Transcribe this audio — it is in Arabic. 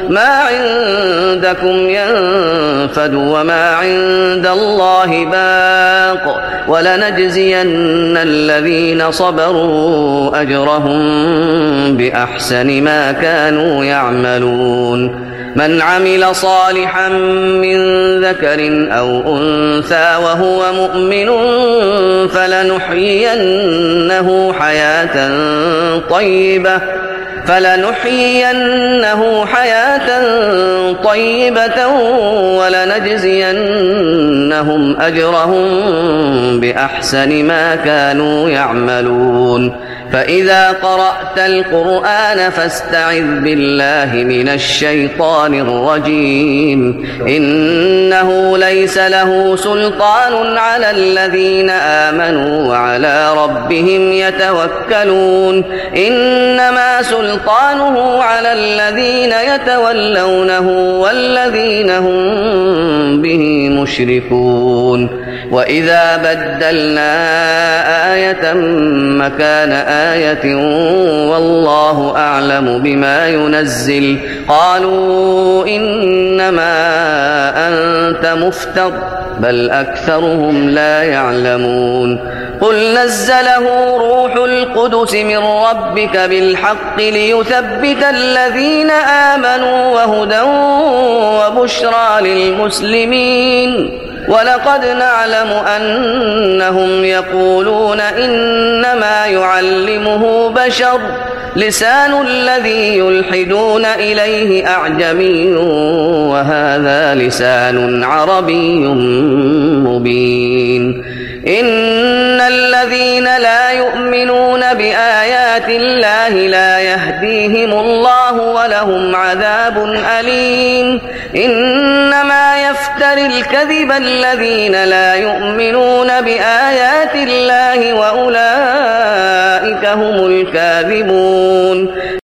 ما عندكم ينفد وما عند الله باق ولنجزين الذين صبروا أجرهم بأحسن ما كانوا يعملون من عمل صالحا من ذكر أو أنثى وهو مؤمن فلنحيينه حياة طيبة ولنجزينهم أجرهم بأحسن ما كانوا يعملون فإذا قرأت القرآن فاستعذ بالله من الشيطان الرجيم إنه ليس له سلطان على الذين آمنوا وعلى ربهم يتوكلون إنما سلطانه على الذين يتولونه والذين هم به مشركون وإذا بدلنا آية مكان آية والله أعلم بما ينزل قالوا إنما أنت مفتر بل أكثرهم لا يعلمون قل نزله روح القدس من ربك بالحق ليثبت الذين آمنوا وهدى وبشرى للمسلمين ولقد نعلم أنهم يقولون إنما يعلمه بشر لسان الذي يلحدون إليه أعجمي وهذا لسان عربي مبين إن الذين لا يؤمنون بآيات الله لا يهديهم الله ولهم عذاب أليم إنما يفتري الكذب الذين لا يؤمنون بآيات الله وأولئك هم الكاذبون